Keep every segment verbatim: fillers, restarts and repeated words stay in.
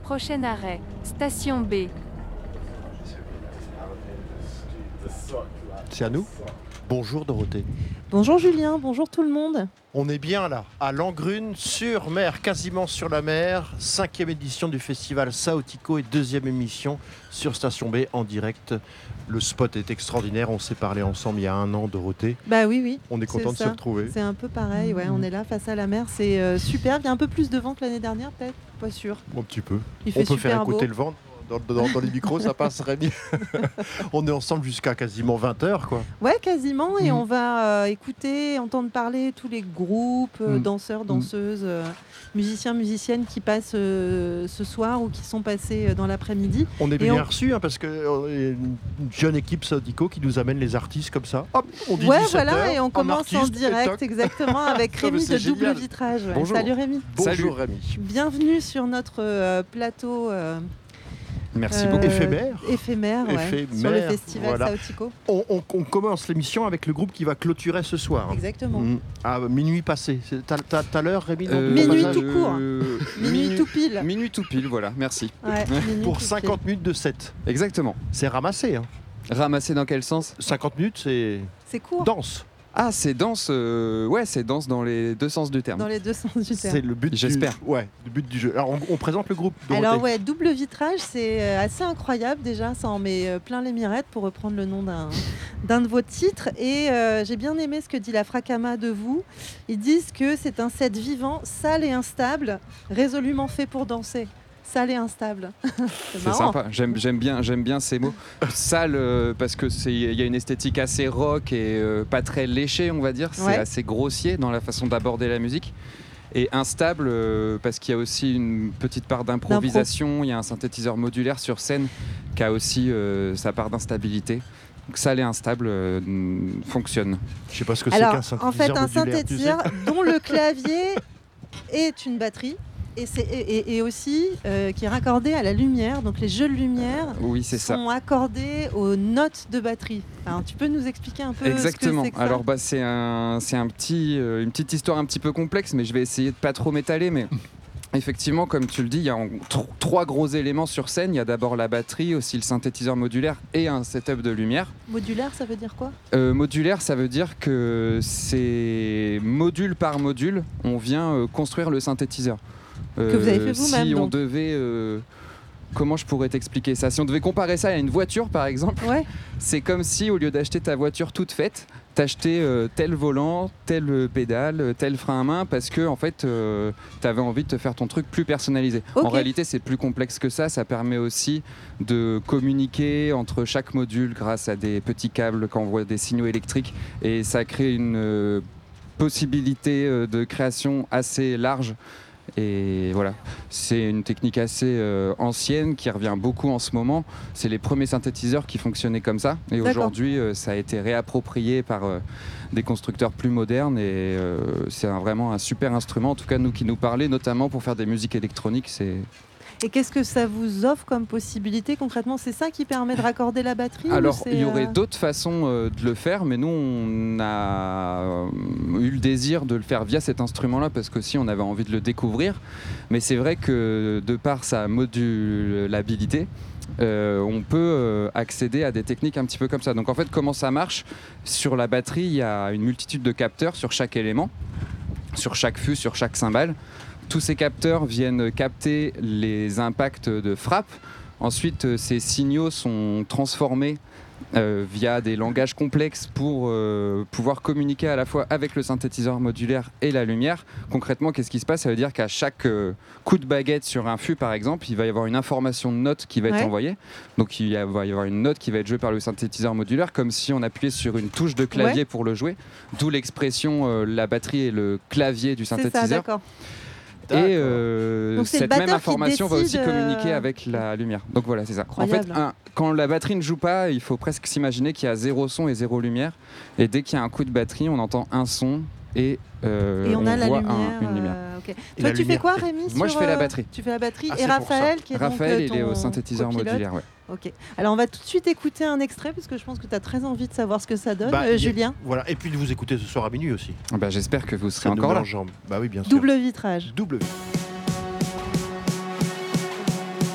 Prochain arrêt, station B. C'est à nous ? Bonjour Dorothée. Bonjour Julien, bonjour tout le monde. On est bien là, à Langrune, sur mer, quasiment sur la mer. Cinquième édition du festival Saotico et deuxième émission sur Station B en direct. Le spot est extraordinaire, on s'est parlé ensemble il y a un an, Dorothée. Bah oui, oui. On est content de ça. se retrouver. C'est un peu pareil, ouais, on est là face à la mer, c'est euh, super. Il y a un peu plus de vent que l'année dernière peut-être, pas sûr. Un petit peu. Il On fait peut super faire écouter beau. le vent. Dans, dans, dans les micros, ça passe, Rémi. On est ensemble jusqu'à quasiment vingt heures, quoi. Ouais, quasiment, et Mm. on va euh, écouter, entendre parler tous les groupes, euh, Mm. danseurs, danseuses, euh, musiciens, musiciennes qui passent euh, ce soir ou qui sont passés euh, dans l'après-midi. On est Et bien on- reçus, hein, parce qu'on est une jeune équipe Saotico qui nous amène les artistes comme ça. Hop, on dit Ouais, dix-sept voilà, heures, et on un commence en artiste, et direct, toc. exactement, avec Non, mais Rémi c'est de Double génial. Vitrage. ouais. Bonjour. Salut Rémi. Bonjour Salut. Rémi. Bienvenue sur notre euh, plateau euh, Merci euh, beaucoup. Éphémère. éphémère, ouais, Éphémère, sur le festival voilà. Saotico. On, on- on commence l'émission avec le groupe qui va clôturer ce soir. Exactement. Mm. À minuit passé. C'est- T'as, t'as- t'as l'heure, Rémi, donc, Euh, le Minuit passage tout court. euh, Minuit tout pile. Minuit tout pile, voilà, merci. Ouais, minuit Pour tout cinquante minutes de set. Exactement. C'est ramassé. Hein. Ramassé dans quel sens ? cinquante minutes, c'est pile. C'est court, danse. Ah, c'est danse, euh, ouais, c'est danse dans les deux sens du terme. dans les deux sens du C'est terme. le but du... J'espère. Ouais, le but du jeu. Alors, on, on présente le groupe, Dorothée. Alors ouais, Double Vitrage, c'est euh, assez incroyable déjà, ça en met euh, plein les mirettes pour reprendre le nom d'un d'un de vos titres. Et euh, j'ai bien aimé ce que dit la Fracama de vous. Ils disent que c'est un set vivant, sale et instable, résolument fait pour danser. Sale et instable. c'est C'est marrant. sympa, j'aime, j'aime, bien, j'aime bien ces mots. Sale, euh, parce qu'il y a une esthétique assez rock et euh, pas très léchée, on va dire. C'est Ouais. assez grossier dans la façon d'aborder la musique. Et instable, euh, parce qu'il y a aussi une petite part d'improvisation. Il y a un synthétiseur modulaire sur scène qui a aussi euh, sa part d'instabilité. Donc sale et instable euh, fonctionne. Je sais pas ce que c'est Alors, qu'un synthétiseur en fait, un modulaire, tu sais. synthétiseur dont le clavier est une batterie et, c'est, et, et- et aussi euh, qui est raccordé à la lumière. Donc les jeux de lumière Oui, c'est ça. sont accordés aux notes de batterie. Alors, tu peux nous expliquer un peu Exactement. ce que c'est que ça Alors bah, c'est un, c'est un petit, euh, une petite histoire un petit peu complexe, mais je vais essayer de pas trop m'étaler. Mais effectivement, comme tu le dis, il y a en- tr- trois gros éléments sur scène. Il y a d'abord la batterie, aussi le synthétiseur modulaire et un setup de lumière. Modulaire, ça veut dire quoi ? Euh, modulaire, ça veut dire que c'est module par module, on vient euh, construire le synthétiseur. Que vous avez fait vous-même, Si on donc. devait, euh, comment je pourrais t'expliquer ça ? Si on devait comparer ça à une voiture, par exemple. Ouais. C'est comme si, au lieu d'acheter ta voiture toute faite, t'achetais euh, tel volant, telle euh, pédale, euh, tel frein à main, parce que en fait, euh, t'avais envie de te faire ton truc plus personnalisé. Ok. En réalité, c'est plus complexe que ça. Ça permet aussi de communiquer entre chaque module grâce à des petits câbles qui envoient des signaux électriques, et ça crée une euh, possibilité euh, de création assez large. Et voilà, c'est une technique assez euh, ancienne qui revient beaucoup en ce moment. C'est les premiers synthétiseurs qui fonctionnaient comme ça. Et D'accord. aujourd'hui, euh, ça a été réapproprié par euh, des constructeurs plus modernes. Et euh, c'est un- vraiment un super instrument. En tout cas, nous qui nous parlait, notamment pour faire des musiques électroniques, c'est... Et qu'est-ce que ça vous offre comme possibilité concrètement ? C'est ça qui permet de raccorder la batterie ou Alors, c'est, il y aurait euh, d'autres façons euh, de le faire, mais nous, on a euh, eu le désir de le faire via cet instrument-là, parce qu'aussi, on avait envie de le découvrir. Mais c'est vrai que, de par sa modulabilité, euh, on peut euh, accéder à des techniques un petit peu comme ça. Donc, en fait, comment ça marche ? Sur la batterie, il y a une multitude de capteurs sur chaque élément, sur chaque fût, sur chaque cymbale. Tous ces capteurs viennent capter les impacts de frappe. Ensuite, euh, ces signaux sont transformés euh, via des langages complexes pour euh, pouvoir communiquer à la fois avec le synthétiseur modulaire et la lumière. Concrètement, qu'est-ce qui se passe ? Ça veut dire qu'à chaque euh, coup de baguette sur un fût, par exemple, il va y avoir une information de note qui va être Ouais. envoyée. Donc il y a- va y avoir une note qui va être jouée par le synthétiseur modulaire, comme si on appuyait sur une touche de clavier Ouais. pour le jouer. D'où l'expression euh, la batterie et le clavier du c'est ça, synthétiseur. d'accord. Et euh, Donc, c'est le cette même batteur qui information va aussi décide, euh, communiquer avec la lumière. Donc voilà, c'est ça. En Incroyable. fait, un- quand la batterie ne joue pas, il faut presque s'imaginer qu'il y a zéro son et zéro lumière. Et dès qu'il y a un coup de batterie, on entend un son et, euh, Et on, a la voit lumière. un- une lumière. euh, ok. Et Toi, la tu lumière. fais quoi, Rémi Moi, sur, je fais la euh, batterie. Tu fais la batterie. Ah, et c'est pour Raphaël, qui est Raphaël, donc, il est euh, au ton synthétiseur copilote. modulaire. Ouais. Ok. Alors, on va tout de suite écouter un extrait parce que je pense que tu as très envie de savoir ce que ça donne, Bah, euh, y a- Julien. Voilà. Et puis de vous écouter ce soir à minuit aussi. Bah, j'espère que vous serez Ça nous encore met là. en jambes. Bah oui, bien sûr. Double Vitrage. Double.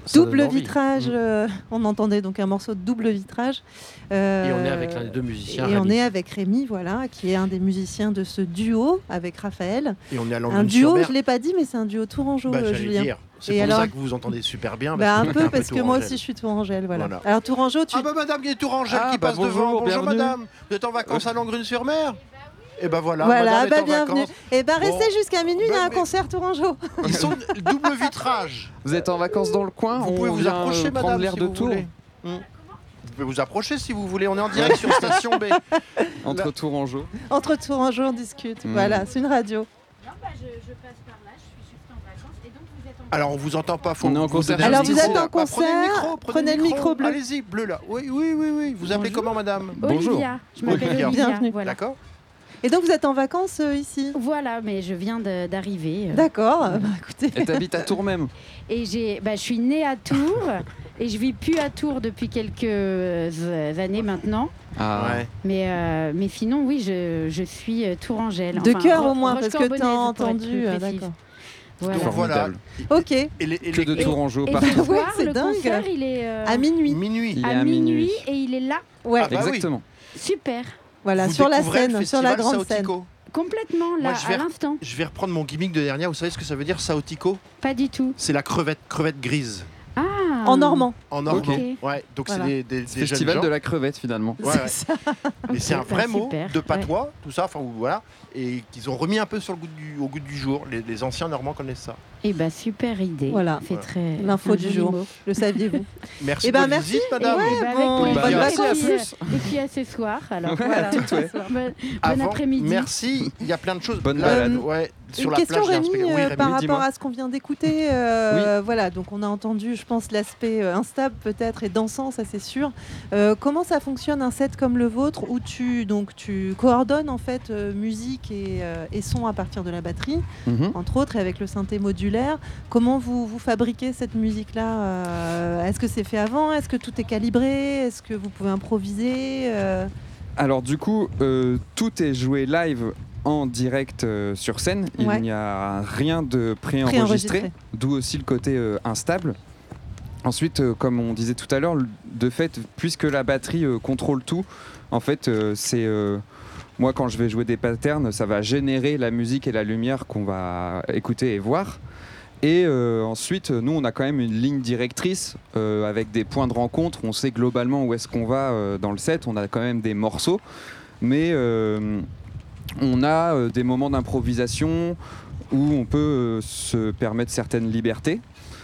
Ça double donne envie. vitrage. Mm. euh, on entendait donc un morceau de double vitrage. Euh, Et on est avec l'un des deux musiciens, Et on Rémi. est avec Rémi, voilà, qui est un des musiciens de ce duo avec Raphaël. Et on est à Un Langrune-sur-Mer. duo, je l'ai pas dit, mais c'est un duo Tourangeau, Bah, euh, j'allais Julien. dire. C'est Et pour alors ça que vous entendez super bien. Bah, un que peu vous êtes parce que moi Tourangelle. aussi je suis Tourangelle, voilà. Voilà. Alors Tourangeau, tu Ah bah madame qui est Tourangelle Ah, qui bah, passe bonjour, devant. Bonjour bienvenue. madame. Vous êtes en vacances à Langrune-sur-Mer? Et ben voilà, voilà, madame bah est en bienvenue. vacances. Et bah Bon. restez jusqu'à minuit, il y a Bah, un mais- concert Tourangeau. Ils sont double vitrage. Vous êtes en vacances dans le coin? Vous On pouvez vous vient, approcher, euh, prendre madame, l'air si de vous Tours. voulez. Hmm. Vous pouvez vous approcher si vous voulez. On est en direct sur Station B. Entre Tourangeau. Entre Tourangeau, on discute. Mm. Voilà, c'est une radio. Non, bah, je, je passe par là, je suis juste en vacances. Et donc, vous êtes en Alors on vous entend pas. Faut On est en vous concert. donner un Alors, vous micro. êtes en Bah, prenez le concert, micro. prenez le micro bleu. Allez-y, bleu là. Oui, oui, oui, oui. Vous appelez Bonjour. comment, madame? Bonjour. Olivia. Je m'appelle Olivia. Olivia. Bienvenue. Voilà. D'accord. Et donc vous êtes en vacances euh, ici. Voilà, mais je viens de- d'arriver. euh, D'accord, euh, bah, écoutez. Et t'habites à Tours même? Et j'ai, bah, je suis née à Tours. Et je vis plus à Tours depuis quelques euh, années maintenant. Ah. Ouais. Mais, euh, mais sinon, oui, je, je suis euh, Tourangelle. De Enfin, cœur Ro- au moins, parce que Roche-Corbonnaise, t'as pour être entendu. plus euh, précise. D'accord. Voilà. Donc, voilà. Formidable. Ok, Et les, et Que les- de et- Tourangeau Et partout. ce soir, c'est le dingue. concert, il est euh, à minuit. Minuit. Il est à à minuit minuit. et il est là. Ouais, Ah bah oui. Exactement. Super. voilà, Vous sur la découvrez le scène, sur la festival grande scène. Saotico. Complètement, là, Moi, je vais à re- l'instant. Je vais reprendre mon gimmick de dernière. Vous savez ce que ça veut dire, Saotico? Pas du tout. C'est la crevette, crevette grise. Ah. En normand. En normand. Ok. Ouais, donc Voilà. c'est des, des, des jeunes Festival gens. de la crevette finalement. Ouais, ouais. C'est ça. Mais c'est un Ok, vrai bah, mot super, de patois, tout ça, enfin voilà, et qu'ils ont remis un peu sur le goût du, au goût du jour. Les, les anciens Normands connaissent ça. Eh ben super idée. Voilà. C'est Voilà. très. L'info un du joli jour. mot. Le saviez-vous? Merci Eh ben, de votre merci. visite, madame. Ouais, Eh ben, bon, avec bah, plaisir. merci à Et puis, plus. euh, Et puis à ce soir. Alors Ouais, voilà. à toutes, ouais. Bon, bon Avant- après-midi. Merci, il y a plein de choses. Bonne Là, balade. ouais, sur Une la question, plage, il y a un Rémi, spectacle. euh, Oui, Rémi, par dis-moi. rapport à ce qu'on vient d'écouter. euh, Voilà, donc on a entendu, je pense, l'aspect euh, instable peut-être et dansant, ça c'est sûr. Euh, comment ça fonctionne un set comme le vôtre où tu donc tu coordonnes en fait euh, musique et, euh, et son à partir de la batterie, Mhm. entre autres, et avec le synthé modulaire. Comment vous, vous fabriquez cette musique-là euh, Est-ce que c'est fait avant? Est-ce que tout est calibré? Est-ce que vous pouvez improviser euh, Alors du coup, euh, tout est joué live en direct euh, sur scène. Ouais. Il n'y a rien de préenregistré, Préenregistré. d'où aussi le côté euh, instable. Ensuite, euh, comme on disait tout à l'heure, de fait, puisque la batterie euh, contrôle tout, en fait, euh, c'est euh, moi quand je vais jouer des patterns, ça va générer la musique et la lumière qu'on va écouter et voir. Et euh, ensuite, nous, on a quand même une ligne directrice euh, avec des points de rencontre. On sait globalement où est-ce qu'on va euh, dans le set. On a quand même des morceaux, mais euh, on a euh, des moments d'improvisation où on peut euh, se permettre certaines libertés.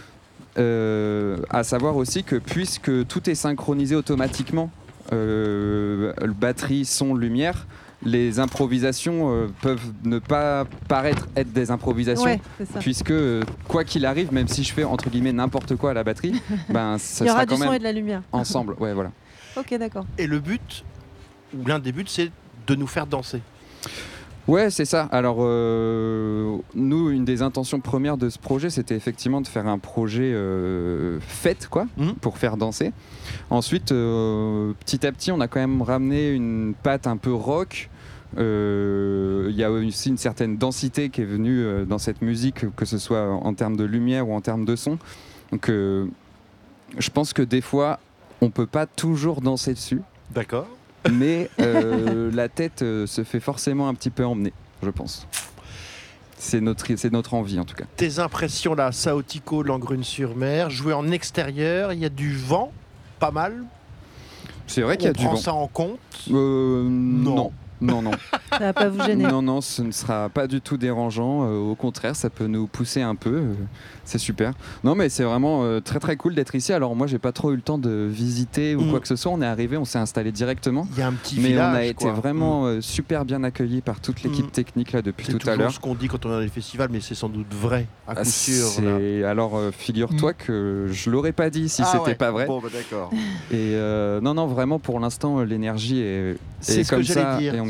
Euh, à savoir aussi que puisque tout est synchronisé automatiquement, euh, batterie, son, lumière, les improvisations euh, peuvent ne pas paraître être des improvisations. Ouais, c'est ça. Puisque euh, quoi qu'il arrive, même si je fais entre guillemets n'importe quoi à la batterie, ben ça Il y aura sera du quand son et même de la lumière. ensemble. Ouais, voilà. Ok, d'accord. Et le but, ou l'un des buts, c'est de nous faire danser. Ouais, c'est ça. Alors, euh, nous, une des intentions premières de ce projet, c'était effectivement de faire un projet euh, fête, quoi, Mhm. pour faire danser. Ensuite, euh, petit à petit, on a quand même ramené une patte un peu rock. Euh, Il y a aussi une certaine densité qui est venue euh, dans cette musique, que ce soit en termes de lumière ou en termes de son. Donc, euh, je pense que des fois, on peut pas toujours danser dessus. D'accord. Mais euh, la tête euh, se fait forcément un petit peu emmener, je pense. C'est notre, c'est notre envie en tout cas. Tes impressions là, Saotico, Langrune-sur-Mer, jouer en extérieur, il y a du vent, pas mal. C'est vrai qu'il y On a du prend vent. ça en compte. Euh, Non. non. Non, non. Ça va pas vous gêner. non, non, ce ne sera pas du tout dérangeant. Euh, au contraire, ça peut nous pousser un peu. euh, c'est super. Non, mais c'est vraiment euh, très très cool d'être ici. Alors moi, j'ai pas trop eu le temps de visiter ou Mm. quoi que ce soit. On est arrivé, on s'est installé directement. Il y a un petit Mais village. on a été quoi. vraiment euh, super bien accueillis par toute l'équipe Mm. technique là depuis C'est tout à toujours l'heure. ce qu'on dit quand on est dans les festivals, mais c'est sans doute vrai, à Ah, coup sûr. c'est- là. Alors euh, figure-toi que je l'aurais pas dit si Ah c'était ouais. pas vrai. Bon, bah, d'accord. Et euh, non, non, vraiment pour l'instant, euh, l'énergie est, C'est est ce que comme j'allais ça dire. et on est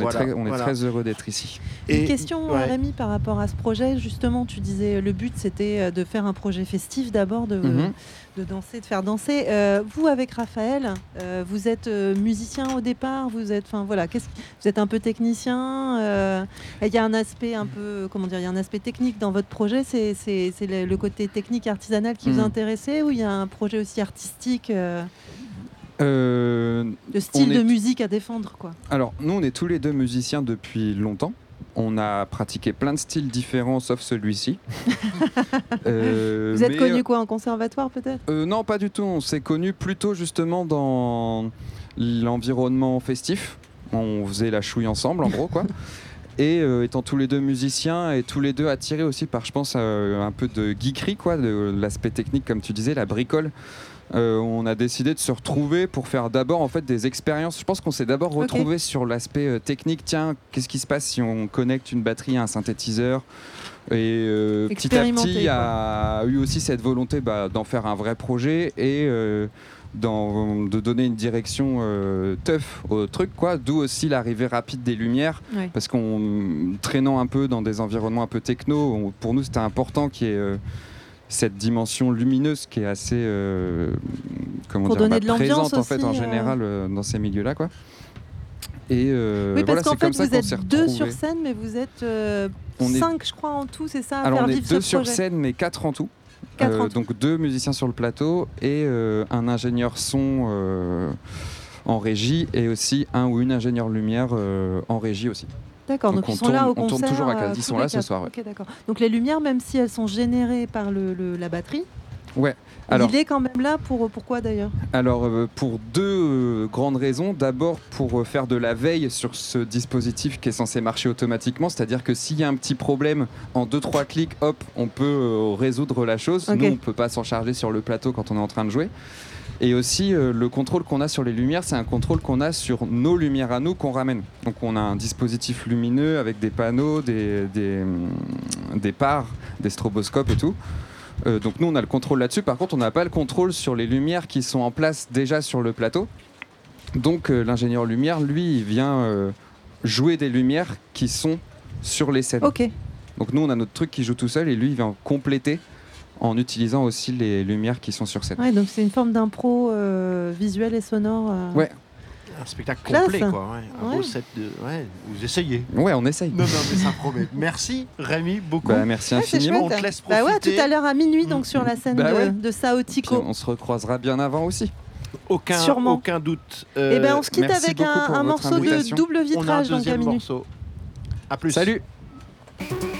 Voilà, très, on est voilà. très heureux d'être ici. Une Et- question, ouais. Rémi, par rapport à ce projet. Justement, tu disais le but c'était de faire un projet festif d'abord, de, Mhm. de danser, de faire danser. Euh, vous, avec Raphaël, euh, vous êtes euh, musicien au départ. Vous êtes, enfin voilà, qu'est-ce, vous êtes un peu technicien. euh, Il y a un aspect un peu, comment dire, il y a un aspect technique dans votre projet. C'est, c'est, c'est le, le côté technique artisanal qui vous Mhm. intéressait, ou il y a un projet aussi artistique, euh, Euh, de style On de est- musique à défendre, quoi. alors, nous, on est tous les deux musiciens depuis longtemps. On a pratiqué plein de styles différents, sauf celui-ci. Euh, Vous êtes mais, connu quoi, en conservatoire peut-être? euh, Non, pas du tout. On s'est connus plutôt justement dans l'environnement festif. On faisait la chouille ensemble, en gros, quoi. Et euh, étant tous les deux musiciens et tous les deux attirés aussi par, je pense, euh, un peu de geekerie, quoi, de l'aspect technique, comme tu disais, la bricole. Euh, on a décidé de se retrouver pour faire d'abord en fait des expériences. Je pense qu'on s'est d'abord Ok. retrouvé sur l'aspect euh, technique. Tiens, qu'est-ce qui se passe si on connecte une batterie à un synthétiseur? Et euh, petit à Expérimenter, petit, a eu aussi cette volonté bah, d'en faire un vrai projet et euh, d'en- de donner une direction euh, tough au truc, quoi. D'où aussi l'arrivée rapide des lumières, Ouais. parce qu'on traînant un peu dans des environnements un peu techno, on- pour nous c'était important qu'il y ait euh, cette dimension lumineuse qui est assez euh, comment Pour dire, donner bah, de l'ambiance présente en fait aussi, en euh. général euh, dans ces milieux-là, quoi. Et euh, Oui, parce voilà, qu'en c'est comme fait, ça vous qu'on s'est êtes deux retrouvés. sur scène, mais vous êtes euh, On est- cinq, je crois, en tout, c'est ça, à Alors faire on est vivre deux ce sur projet. scène, mais quatre en tout. Quatre en Euh, tout. donc deux musiciens sur le plateau et euh, un ingénieur son euh, en régie et aussi un ou une ingénieure lumière euh, en régie aussi. D'accord, donc, donc on ils sont là tourne- au on tourne concert. toujours à quatre. euh, Ils tous sont les là ce quatre. soir, ouais. Ok, d'accord. Donc les lumières, même si elles sont générées par le, le- la batterie, Ouais. Alors, il est quand même là pour pourquoi d'ailleurs? alors euh, pour deux euh, grandes raisons. D'abord pour euh, faire de la veille sur ce dispositif qui est censé marcher automatiquement, c'est-à-dire que s'il y a un petit problème, en deux trois clics, hop, on peut euh, résoudre la chose. Ok. Nous, on peut pas s'en charger sur le plateau quand on est en train de jouer. Et aussi, euh, le contrôle qu'on a sur les lumières, c'est un contrôle qu'on a sur nos lumières à nous qu'on ramène. Donc on a un dispositif lumineux avec des panneaux, des, des, hum, des parts, des stroboscopes et tout. Euh, donc nous, on a le contrôle là-dessus. Par contre, on n'a pas le contrôle sur les lumières qui sont en place déjà sur le plateau. Donc euh, l'ingénieur lumière, lui, il vient euh, jouer des lumières qui sont sur les scènes. Ok, Donc nous, on a notre truc qui joue tout seul et lui, il vient compléter en utilisant aussi les lumières qui sont sur scène. ouais, donc c'est une forme d'impro euh, visuel et sonore. euh. Ouais. Un spectacle Classe. complet, quoi. Ouais. Un Ouais. beau set de. Ouais, vous essayez. Ouais, on essaye. Non, non, mais ça promet. Merci, Rémi, beaucoup. Bah, merci Ouais, c'est infiniment. On chouette. te laisse Bah ouais, profiter. tout à l'heure à minuit, donc sur la scène Bah de, ouais. de Puis Saotico. on se recroisera bien avant aussi. Aucun, Sûrement. aucun doute. Et Euh, ben on se quitte merci avec beaucoup un, pour un votre morceau de invitation. double on a un vitrage donc à deuxième minuit. morceau. À plus. Salut.